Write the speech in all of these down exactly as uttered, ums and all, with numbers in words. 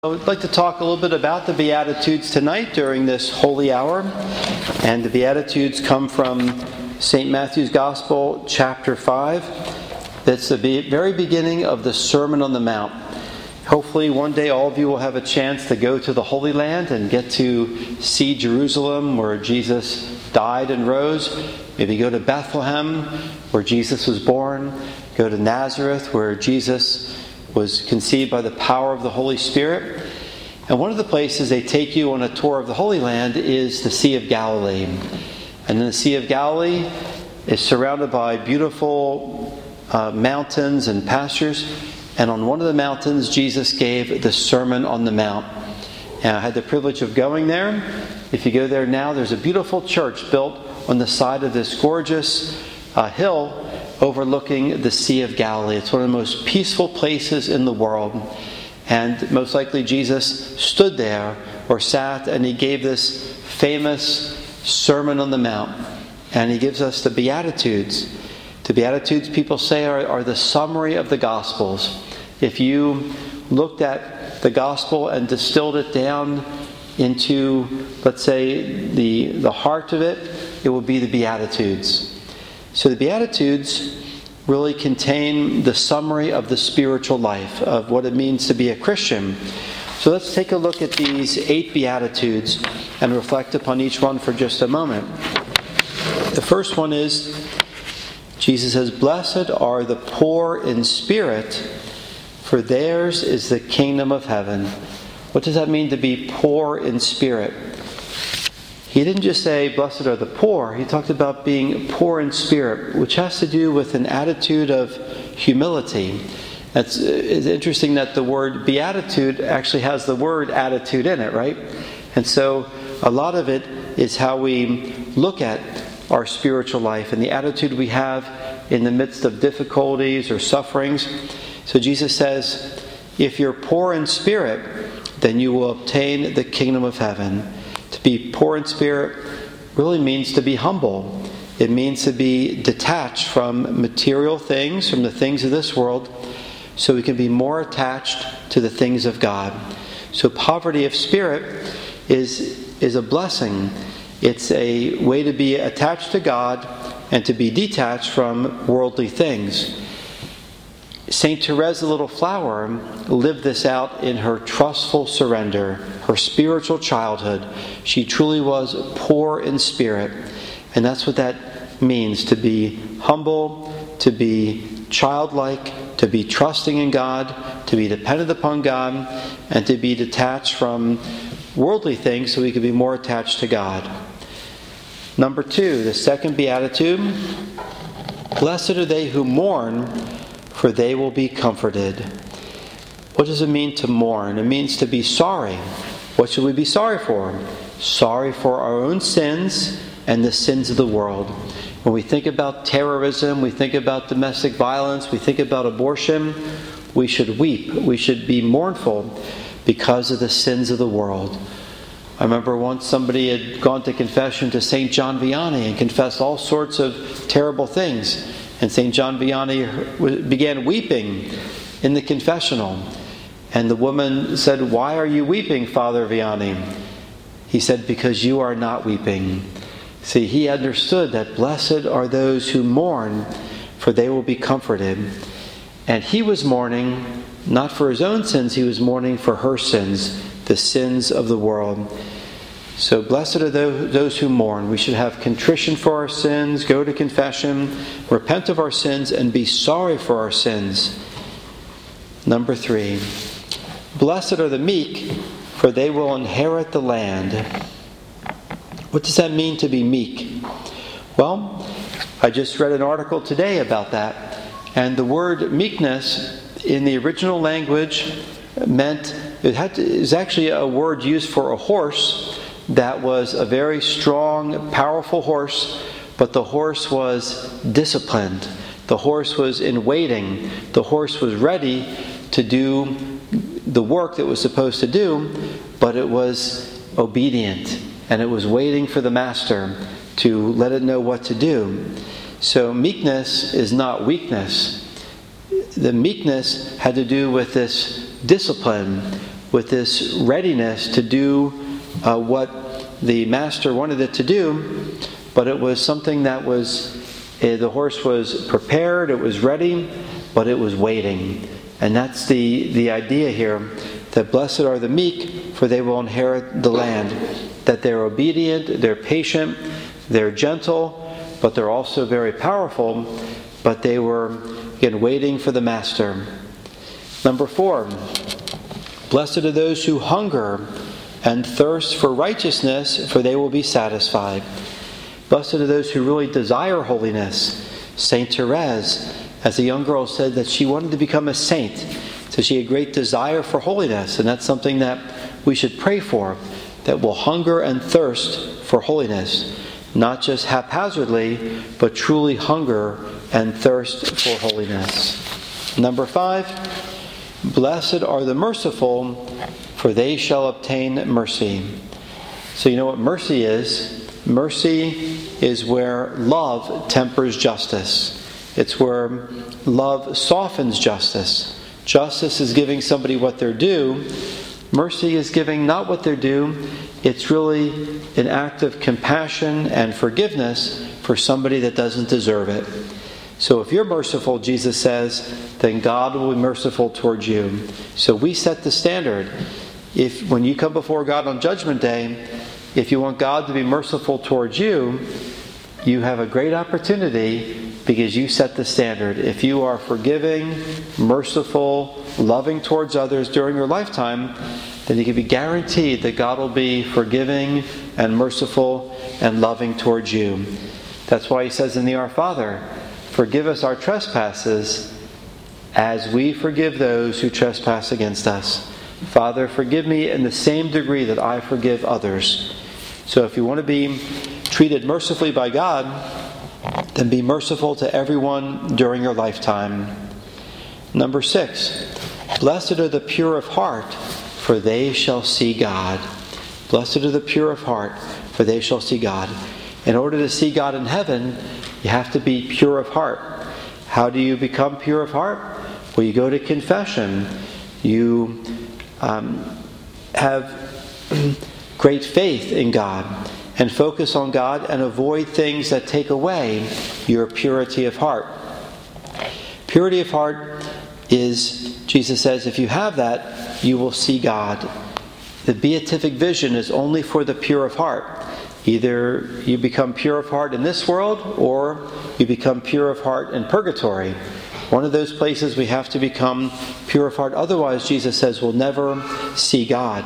I would like to talk a little bit about the Beatitudes tonight during this holy hour. And the Beatitudes come from Saint Matthew's Gospel, chapter five. That's the very beginning of the Sermon on the Mount. Hopefully one day all of you will have a chance to go to the Holy Land and get to see Jerusalem where Jesus died and rose. Maybe go to Bethlehem where Jesus was born. Go to Nazareth where Jesus was conceived by the power of the Holy Spirit. And one of the places they take you on a tour of the Holy Land is the Sea of Galilee. And in the Sea of Galilee is surrounded by beautiful uh, mountains and pastures. And on one of the mountains, Jesus gave the Sermon on the Mount. And I had the privilege of going there. If you go there now, there's a beautiful church built on the side of this gorgeous uh, hill overlooking the Sea of Galilee. It's one of the most peaceful places in the world. And most likely Jesus stood there or sat and he gave this famous Sermon on the Mount. And he gives us the Beatitudes. The Beatitudes, people say, are, are the summary of the Gospels. If you looked at the Gospel and distilled it down into, let's say, the, the heart of it, it would be the Beatitudes. So the Beatitudes really contain the summary of the spiritual life, of what it means to be a Christian. So let's take a look at these eight Beatitudes and reflect upon each one for just a moment. The first one is, Jesus says, "Blessed are the poor in spirit, for theirs is the kingdom of heaven." What does that mean to be poor in spirit? He didn't just say, "Blessed are the poor." He talked about being poor in spirit, which has to do with an attitude of humility. It's, it's interesting that the word beatitude actually has the word attitude in it, right? And so a lot of it is how we look at our spiritual life and the attitude we have in the midst of difficulties or sufferings. So Jesus says, if you're poor in spirit, then you will obtain the kingdom of heaven. To be poor in spirit really means to be humble. It means to be detached from material things, from the things of this world, so we can be more attached to the things of God. So poverty of spirit is, is a blessing. It's a way to be attached to God and to be detached from worldly things. Saint Therese, the Little Flower, lived this out in her trustful surrender, her spiritual childhood. She truly was poor in spirit. And that's what that means, to be humble, to be childlike, to be trusting in God, to be dependent upon God, and to be detached from worldly things so we can be more attached to God. Number two, the second beatitude, "Blessed are they who mourn, for they will be comforted." What does it mean to mourn? It means to be sorry. What should we be sorry for? Sorry for our own sins and the sins of the world. When we think about terrorism, we think about domestic violence, we think about abortion, we should weep. We should be mournful because of the sins of the world. I remember once somebody had gone to confession to Saint John Vianney and confessed all sorts of terrible things. And Saint John Vianney began weeping in the confessional. And the woman said, "Why are you weeping, Father Vianney?" He said, "Because you are not weeping." See, he understood that blessed are those who mourn, for they will be comforted. And he was mourning, not for his own sins, he was mourning for her sins, the sins of the world. So blessed are those who mourn. We should have contrition for our sins, go to confession, repent of our sins, and be sorry for our sins. Number three, blessed are the meek, for they will inherit the land. What does that mean to be meek? Well, I just read an article today about that. And the word meekness in the original language meant, it had to, it was actually a word used for a horse that was a very strong, powerful horse, but the horse was disciplined. The horse was in waiting. The horse was ready to do the work that it was supposed to do, but it was obedient, and it was waiting for the master to let it know what to do. So meekness is not weakness. The meekness had to do with this discipline, with this readiness to do uh, what the master wanted it to do, but it was something that was, uh, the horse was prepared, it was ready, but it was waiting. And that's the, the idea here, that blessed are the meek, for they will inherit the land. That they're obedient, they're patient, they're gentle, but they're also very powerful, but they were, again, waiting for the master. Number four, blessed are those who hunger and thirst for righteousness, for they will be satisfied. Blessed are those who really desire holiness. Saint Therese, as a young girl, said that she wanted to become a saint. So she had great desire for holiness, and that's something that we should pray for, that we'll hunger and thirst for holiness. Not just haphazardly, but truly hunger and thirst for holiness. Number five, blessed are the merciful, for they shall obtain mercy. So you know what mercy is? Mercy is where love tempers justice. It's where love softens justice. Justice is giving somebody what they're due. Mercy is giving not what they're due. It's really an act of compassion and forgiveness for somebody that doesn't deserve it. So if you're merciful, Jesus says, then God will be merciful towards you. So we set the standard. If when you come before God on Judgment Day, if you want God to be merciful towards you, you have a great opportunity because you set the standard. If you are forgiving, merciful, loving towards others during your lifetime, then you can be guaranteed that God will be forgiving and merciful and loving towards you. That's why he says in the Our Father, forgive us our trespasses as we forgive those who trespass against us. Father, forgive me in the same degree that I forgive others. So if you want to be treated mercifully by God, then be merciful to everyone during your lifetime. Number six, blessed are the pure of heart, for they shall see God. Blessed are the pure of heart, for they shall see God. In order to see God in heaven, you have to be pure of heart. How do you become pure of heart? Well, you go to confession. You um, have great faith in God and focus on God and avoid things that take away your purity of heart. Purity of heart is, Jesus says, if you have that, you will see God. The beatific vision is only for the pure of heart. Either you become pure of heart in this world, or you become pure of heart in purgatory. One of those places we have to become pure of heart. Otherwise, Jesus says, we'll never see God.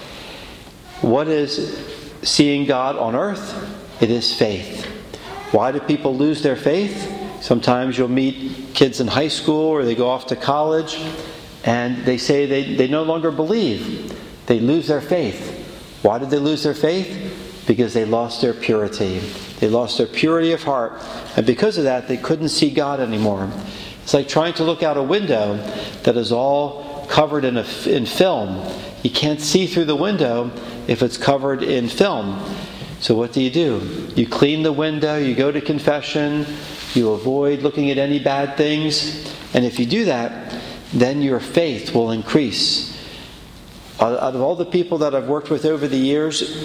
What is seeing God on earth? It is faith. Why do people lose their faith? Sometimes you'll meet kids in high school or they go off to college and they say they, they no longer believe. They lose their faith. Why did they lose their faith? Because they lost their purity. They lost their purity of heart. And because of that, they couldn't see God anymore. It's like trying to look out a window that is all covered in, a, in film. You can't see through the window if it's covered in film. So what do you do? You clean the window, you go to confession, you avoid looking at any bad things. And if you do that, then your faith will increase. Out of all the people that I've worked with over the years,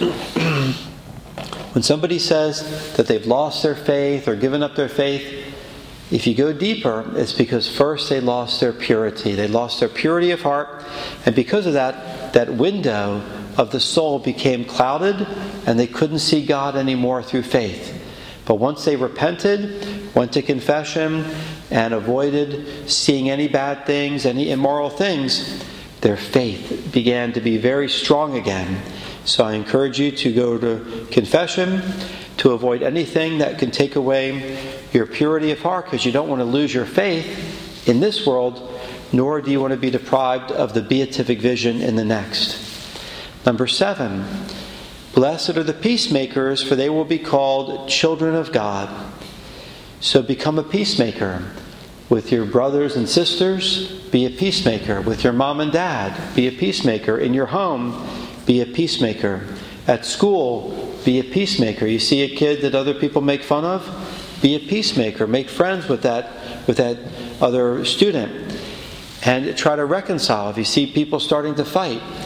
when somebody says that they've lost their faith or given up their faith, if you go deeper, it's because first they lost their purity. They lost their purity of heart, and because of that, that window of the soul became clouded, and they couldn't see God anymore through faith. But once they repented, went to confession, and avoided seeing any bad things, any immoral things, their faith began to be very strong again. So I encourage you to go to confession, to avoid anything that can take away your purity of heart, because you don't want to lose your faith in this world, nor do you want to be deprived of the beatific vision in the next. Number seven, blessed are the peacemakers, for they will be called children of God. So become a peacemaker. With your brothers and sisters, be a peacemaker. With your mom and dad, be a peacemaker. In your home, be a peacemaker. At school, be a peacemaker. You see a kid that other people make fun of? Be a peacemaker. Make friends with that, with that other student. And try to reconcile. If you see people starting to fight,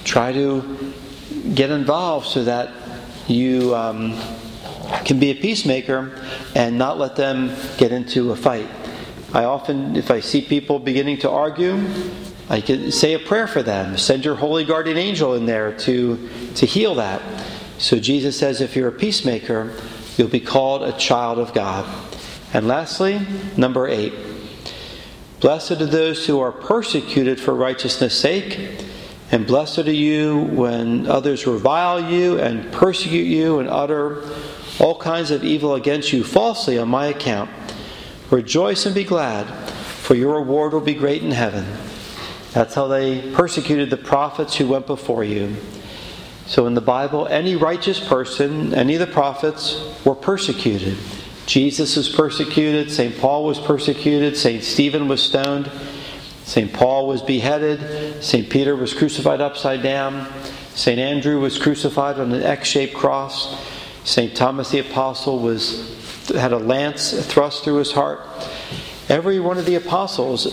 Try to get involved so that you um, can be a peacemaker and not let them get into a fight. I often, if I see people beginning to argue, I can say a prayer for them. Send your holy guardian angel in there to, to heal that. So Jesus says if you're a peacemaker, you'll be called a child of God. And lastly, number eight. Blessed are those who are persecuted for righteousness' sake, and blessed are you when others revile you and persecute you and utter all kinds of evil against you falsely on my account. Rejoice and be glad, for your reward will be great in heaven. That's how they persecuted the prophets who went before you. So in the Bible, any righteous person, any of the prophets, were persecuted. Jesus was persecuted, Saint Paul was persecuted, Saint Stephen was stoned, Saint Paul was beheaded, Saint Peter was crucified upside down, Saint Andrew was crucified on an X-shaped cross, Saint Thomas the Apostle was had a lance thrust through his heart. Every one of the apostles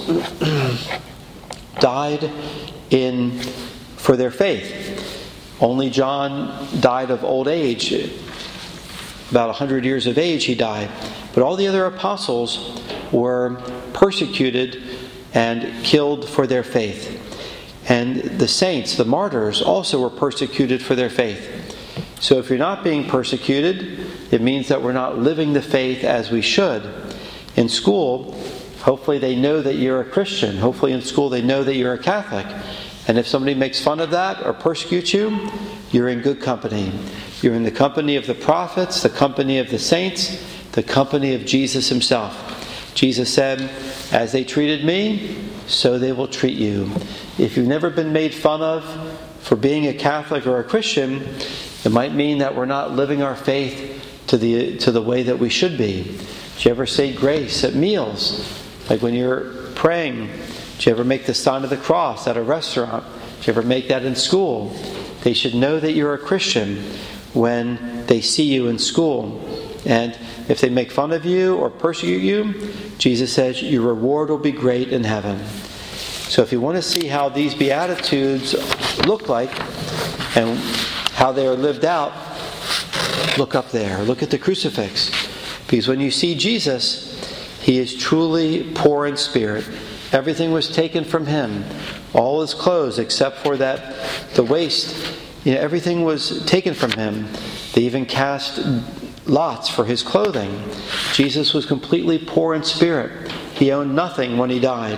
died in for their faith. Only John died of old age. About one hundred years of age he died. But all the other apostles were persecuted and killed for their faith. And the saints, the martyrs, also were persecuted for their faith. So if you're not being persecuted, it means that we're not living the faith as we should. In school, hopefully they know that you're a Christian. Hopefully in school they know that you're a Catholic. And if somebody makes fun of that or persecutes you, you're in good company. You're in the company of the prophets, the company of the saints, the company of Jesus himself. Jesus said, as they treated me, so they will treat you. If you've never been made fun of for being a Catholic or a Christian, it might mean that we're not living our faith to the to the way that we should be. Do you ever say grace at meals? Like when you're praying, do you ever make the sign of the cross at a restaurant? Do you ever make that in school? They should know that you're a Christian when they see you in school. And if they make fun of you or persecute you, Jesus says your reward will be great in heaven. So if you want to see how these Beatitudes look like and how they are lived out, look up there. Look at the crucifix. Because when you see Jesus, he is truly poor in spirit. Everything was taken from him. All his clothes, except for that, the waist, you know, everything was taken from him. They even cast lots for his clothing. Jesus was completely poor in spirit. He owned nothing when he died.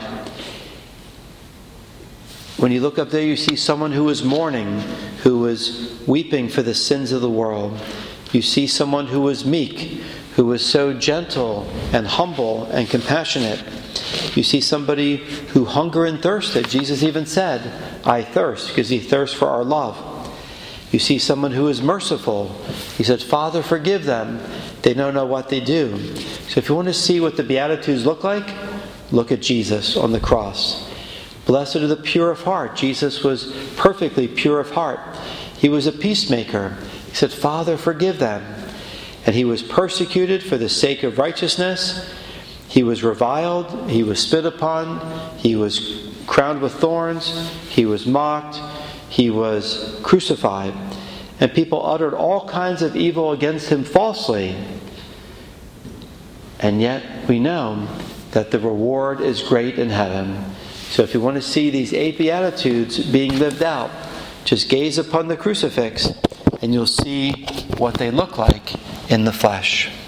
When you look up there, you see someone who was mourning, who was weeping for the sins of the world. You see someone who was meek, who was so gentle and humble and compassionate. You see somebody who hungered and thirsted. Jesus even said, I thirst, because he thirsts for our love. You see someone who is merciful. He said, Father, forgive them. They don't know what they do. So if you want to see what the Beatitudes look like, look at Jesus on the cross. Blessed are the pure of heart. Jesus was perfectly pure of heart. He was a peacemaker. He said, Father, forgive them. And he was persecuted for the sake of righteousness. He was reviled. He was spit upon. He was crowned with thorns. He was mocked. He was crucified. And people uttered all kinds of evil against him falsely. And yet we know that the reward is great in heaven. So if you want to see these eight Beatitudes being lived out, just gaze upon the crucifix and you'll see what they look like in the flesh.